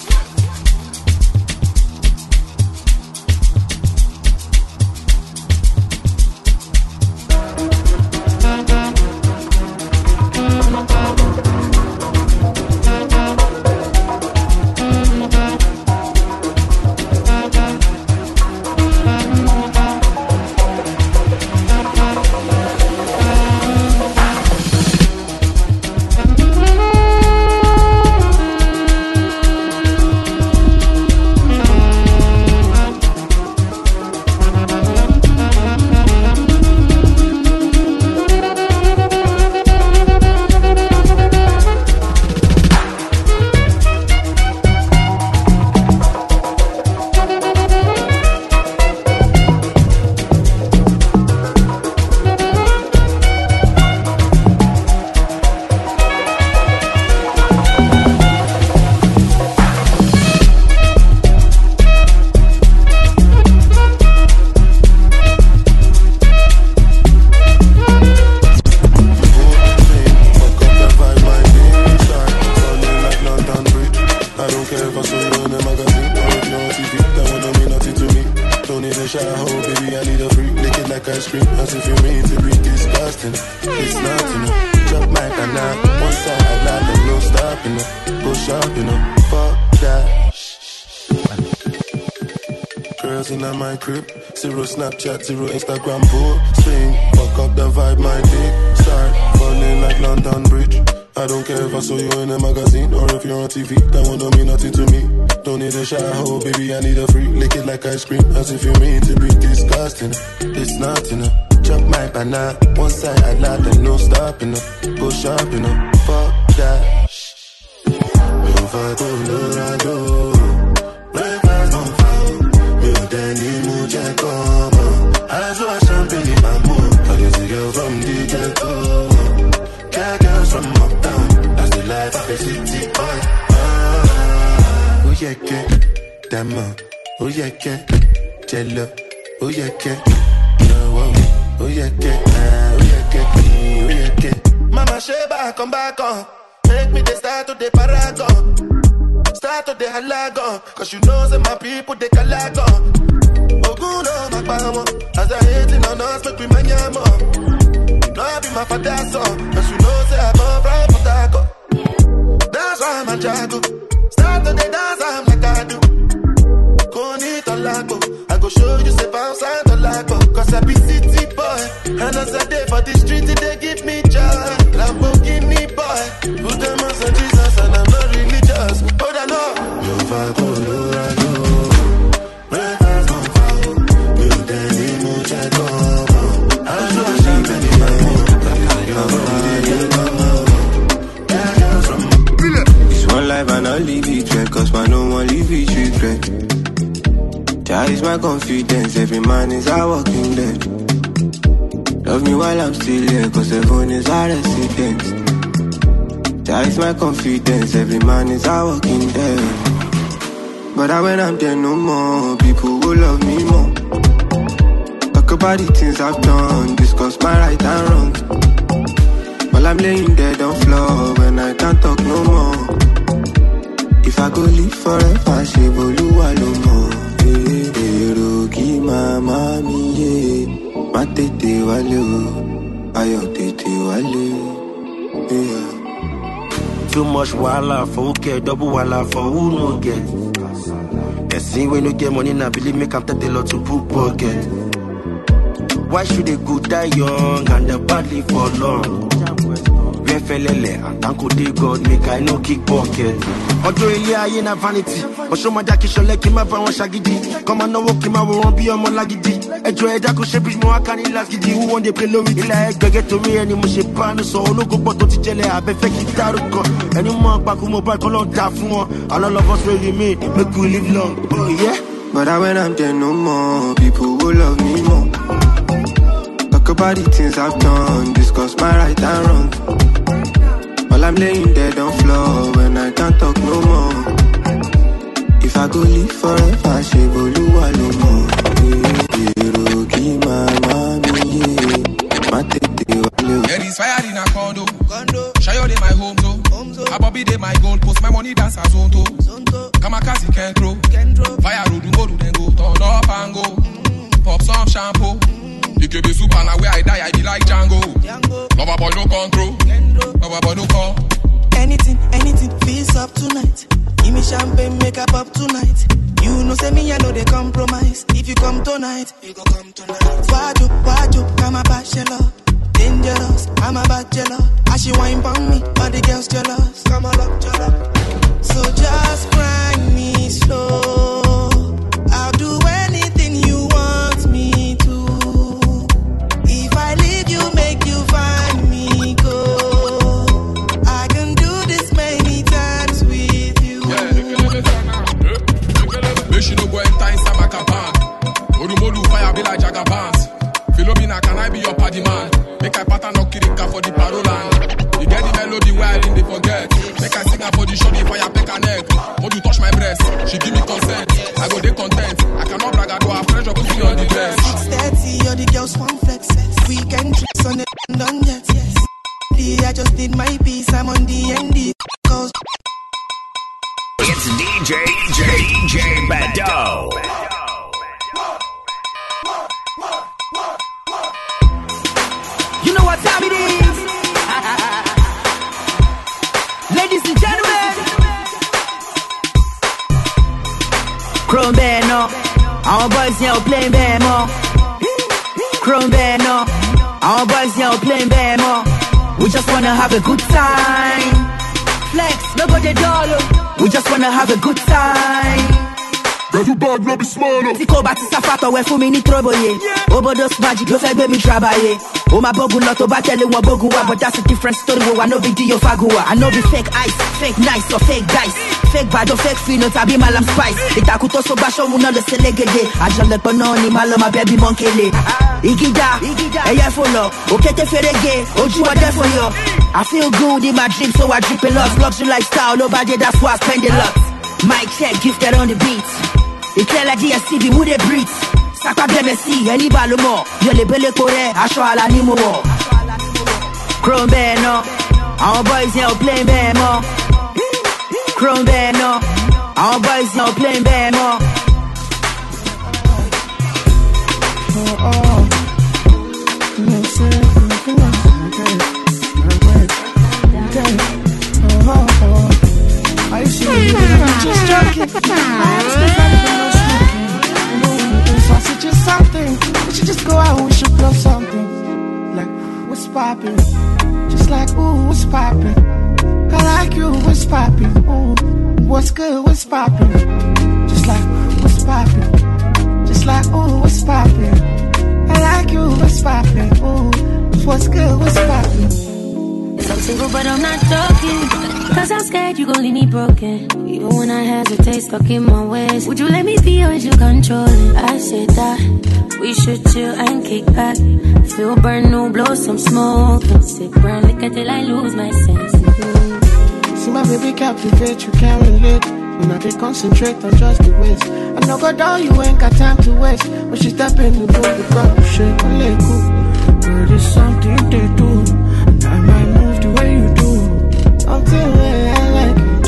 a shower, baby, I need a freak. Lick it like ice cream, as if you mean to be disgusting. It's nothing, you know. Drop my banana, one side I got them, no stopping, you know. Go shopping, you know. Fuck that. Girls in my crib, zero Snapchat, zero Instagram posting. Fuck up the vibe, my dick start falling like London Bridge. I don't care if I saw you in a magazine or if you're on T V. That one don't mean nothing to me. Don't need a shower, baby, I need a freak. Lick it like ice cream, as if you mean to be disgusting. It's nothing, you know. Chop my banana, one side I lie, then no stopping, you know. Go shopping, you know. Fuck that. If I don't know, I do. Breakfast on fire. Danny Muja come on. I saw champagne in my mood. I can see girl from the ghetto. Cat girls from uptown. That's the life of a city boy. Ah, oh yeah, yeah. Dama. Oh yeah, yeah. Jello. Oh yeah, yeah. Oh yeah, yeah. Oh yeah, yeah. Oh yeah, yeah. Mama Sheba, come back on. Make me the start to the paragon. Start to the halagon, cause you know that my people they calagon. Oguno makbamo, as I hating on us, make we manyamo. You know I be my father's son, cause you know say I come from Potako. That's why I'm a jago. Start to the dance, I'm like I do. Koni tolago, I go show you say bounce and tolago. Cause I be city boy, and as I day for the street, they give me joy. Lamborghini boy, put them on Saint Jesus and I'm not religious. Oh, I know. You fight for Lorado. Breakfast on fire. You daddy mucha come. I saw a champagne in my home. It's one life and I'll leave it red, cause man no one leave it regret. Jah is my confidence, every man is a walking dead. Love me while I'm still here, cause everyone is a resident. That is my confidence, every man is a walking dead. But I when I'm there no more, people will love me more. Talk about the things I've done, discuss my right and wrong. While I'm laying dead on floor, when I can't talk no more. If I go live forever, she will no more. Rogi mama mi, ma tete wale, ayo tete wale, yeah. Too much wala for who care, double wala for who no get. They see when you get money, now believe me, can take a lot to poop pocket. Why should they go die young and the badly for long? Where felele and thank you God make I no kick pocket. Although ilé ayé na vanity, Osho ma jaki shole ki ma ba won shagidi. Come on, no walk ki ma won be omo lagidi. Ejo ẹja ko ṣe bridge mo akani last gidi. Who want they play low with ilé ẹgbẹgẹ to me any mo ṣe panu so ologo gbo to ti jẹlẹ abẹfẹ ki daruko. Ẹni mo pa ku mo ba ko lo da fún wọn. And all of us will remain, make we live long. Oh yeah. But I when I'm there no more, people will love me more. Talk about the things I've done, discuss my right and wrong. While I'm laying dead on floor, when I can't talk no more. If I go live forever, she will no more. There is fire in a condo. Shayo de my home though. Abobi de my gold post. My money dance as zonto. Kamakazi can't throw. Fire road do go then go. Turn up and go. Pop some shampoo. You can be super now where I die. I be like Django. Lover boy no control. Lover boy no call. Anything, anything feels up tonight. Give me champagne, make up up tonight. You know say me I know they compromise. If you come tonight, you go come tonight. Waju, waju, come a bachelor. Dangerous, I'm a bachelor. As she wine on me, all the girls jealous. Come on up, jealous. So just grind me slow. I'll do anything you want me to. If I leave you, make you find me go. I can do this many times with you. Make she no go enter inside my caban. Modu modu fire be like Jagabans. Philomena, can I be your party man? Make I pattern no kirika for the parolan. You get the melody where I didn't forget. Make I sing her for the show before I pick her neck. Modu touch my breast, she give me consent. I go dey content. I cannot brag, I do have pressure, put me on the dress. six thirty, all the girls want flex. Weekend trips on the London jets. Yes. I just did my piece, I'm on the N D. Cause it's D J, D J, D J Bado. Chrome band, no. Our boys here playing band more. Chrome band, no. Our boys here playing band more. We just wanna have a good time. Flex, nobody dollar. We just wanna have a good time. Every bag no be small no. Tiko bati safato we fún mi ní trouble ye. Obodos magic ló fẹ́ gbé mi trabaye. O ma bogun lọ tó bá tẹ̀lé wọn bogun wa, but that's a different story. Wo I no be dio faguwa. I no be fake ice, fake nice or fake dice. Fake bad or fake fino tàbí malam spice. Ìtàkùn tó so bá ṣọ́mu náà ló ṣe légede. Àjọlẹ̀pọ̀ náà ni màá lọ máa bẹ́ẹ̀ bí mọ́ńkélé. Ìgídá, ẹyẹ fò lọ, òkété fèrègé, ojú ọdẹ fò yọ. I feel good in my dream, so I drip a lot. Luxury lifestyle, nobody, that's why I spend a lot. Mic check, gifted on the beat. Ìtẹ́ la D S T V, mú dé breathe. Sapa bẹ́ẹ̀ sí, ẹni bá ló mọ̀. Yọlẹ̀ bẹ́lẹ̀ kórẹ́, aṣọ àlà ni mo wọ̀. Chrome bẹ́ẹ̀ náà, àwọn boys yẹn ò play bẹ́ẹ̀ mọ́. Chrome bẹ́ẹ̀ náà, àwọn boys yẹn ò play bẹ́ẹ̀ mọ́. I see you just joking. I so I said just something. We should just go out and we should blow something. Like, what's poppin'? Just like, ooh, what's poppin'? I like you, what's poppin'? Ooh, what's good, what's poppin'? Just like, what's poppin'? Just like, ooh, what's poppin'? I like you, what's poppin'? Ooh, what's good, what's poppin'? Yes, I'm single, but I'm not joking. Cause I'm scared you gon' leave me broken. Even when I hesitate, stuck in my ways. Would you let me be or would you control it? I said that we should chill and kick back. Feel burn, no blow some smoke. And sip burn liquor till I lose my sense. Mm-hmm. See my baby captivate, you can't relate. When I can concentrate on just the ways. I know God down, you ain't got time to waste. When she step in the door, the crowd shake and let go. Girl, it's something they do. And I might move the way you do. Something way I like it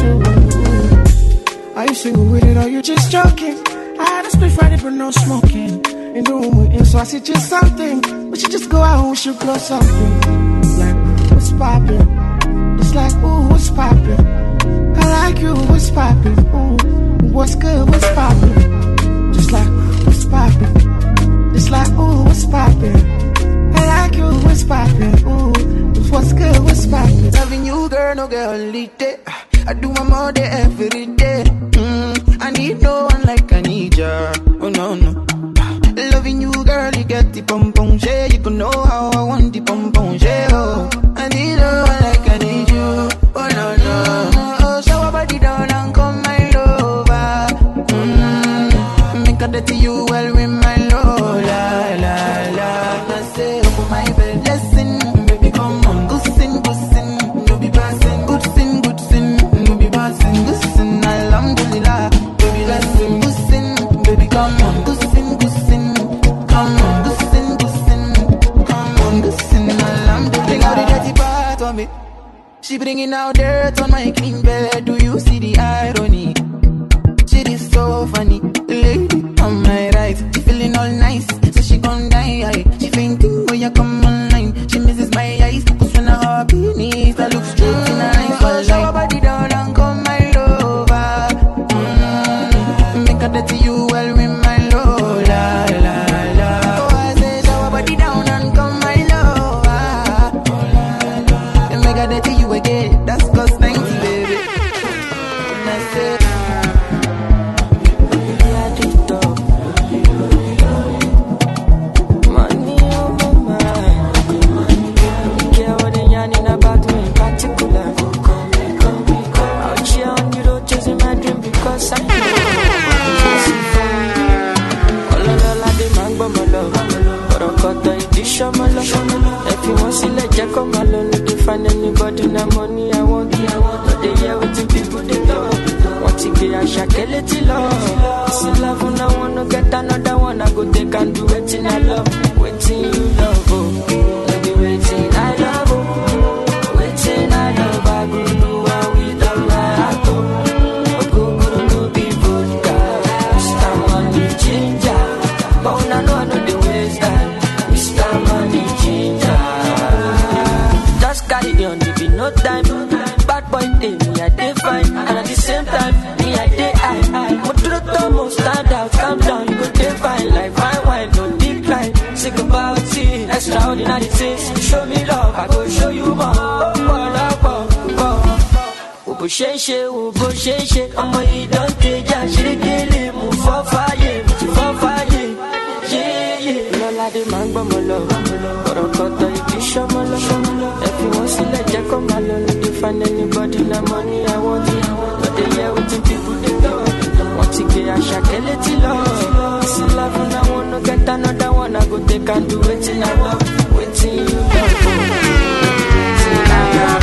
too. Are you single with it or you just joking? I had a split Friday but no smoking. In the room with him, so I said just something. We should just go out and we should blow something. Like, what's poppin'? It's like, ooh, what's poppin'? I like you, what's poppin'? Ooh, what's good, what's poppin'? Just like, what's poppin'? It's like, ooh, what's poppin'? I like you, what's poppin'? Ooh, what's good, what's poppin'? Loving you, girl, no girl, only day. I do my more day every day. Mm, I need no one like I need ya. Oh no no. Loving you, girl, you get the pom pom shit. You can know how I want the pom pom shit. Oh, I need no one like I need you. Oh no no. Oh, shower body down and come my lover. Mm, make a dirty you well with my love. La la la. I say open my bed, listen, baby, come on, go sin, go sin, no be passing, good sin, good sin, no be passing, good sin, alhamdulillah, baby, listen, good sin, baby, come on, good sin, good sin, come on, good sin, good sin, come on, good sin, alhamdulillah. Bring out the dirty part of me. She bringing out dirt on my clean bed. Do you see the irony? Shit is so funny. Lady on my right, she feeling all nice, so she gon' die. She fainting when you come online. She misses my eyes, cause when I hop beneath, I look straight in her eyes. Oh, show her body down and come my lover. Mm, make her dirty you well with my love. La la la. Oh, I say show her body down and come my lover. And make her dirty you again. That's cause ninety, baby. And I say cause I if you want to let you come alone, you can find anybody na money I want. But they hear what people they love. Want to get a shakeleti love. It's love and I want to get another one. I go take and do it in I love. Waiting you love, oh. Let me waiting I love, oh. Waiting I love, I go do what we don't like, oh. No time, bad boy day, me I dey fine, and at the same time, me I dey high, high. But to the top most time. fine like fine wine, no decline. Sick about it, extraordinary things. Show me love, I go show you more. Oh, oh, oh, oh. Bó ṣe ṣe o, bó ṣe ṣe, ọmọ yìí don teja, ṣíríkìlì mú fọ́ fàyè, mú ti fọ́ fàyè, yéyé. Lọ́ládé máa ń gbọ́mọ lọ, kọ̀rọ̀kọ̀tọ̀ ìbí ṣọmọ lọ. Ẹ fi wọ́n sílẹ̀ jẹ́ kó máa lọ, no dey find anybody na money I want. No dey hear wetin people dey talk, wọ́n ti gbé àṣà kẹ́lẹ́ tí lọ. Sí love na one, no get another one, I go take and do wetin I love, wetin you love. Wetin I love.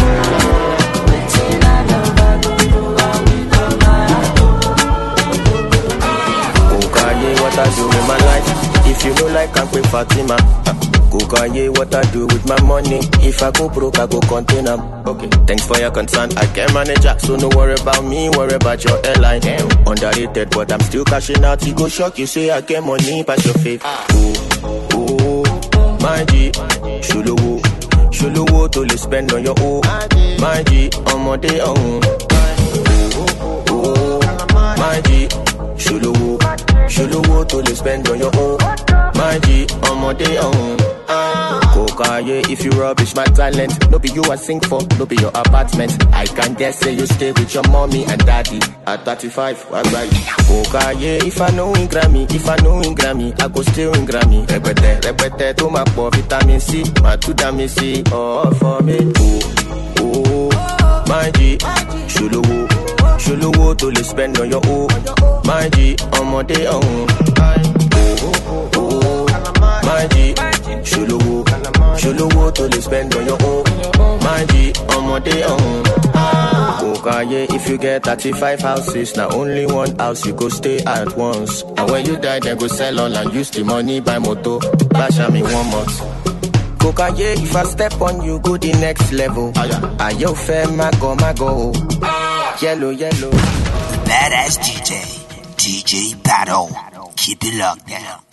What I do with my life, if you don't like, I'm with Fatima. Kukaye, what I do with my money, if I go broke, I go contain 'em. Okay, thanks for your concern, I can manage that, so no worry about me, worry about your airline. Damn. Underrated, but I'm still cashing out, you go shock, you say I get money, pass your faith. Oh, oh, my G, Shuluwo, Shuluwo to le spend on your own. My G, on my day on. Oh, oh, my G, Shuluwo. Shuluwo to le spend on your own. My G, on my day on. Kokaye, if you rubbish my talent, no be you I sing for, no be your apartment. I can guess say you stay with your mommy and daddy. At thirty-five, why right? Kokaye, if I know in Grammy, if I know in Grammy, I go still in Grammy. Repete, repete, to my poor vitamin C, my two damn C, all for me. Oh, oh, my G, Shuluwo. Shuluwo to le spend on your own. My G, on my day on. Oh, oh, my G, Shuluwo. Shuluwo to le spend on your own. My G, on my day on. Kokaye, if you get thirty-five houses, now only one house you go stay at once. And when you die, then go sell all and use the money buy moto. Bash me one month. Kokaye, if I step on you, go the next level. Ayo fair, mago, mago. Yellow, yellow. Badass D J, D J Battle. Keep it locked down.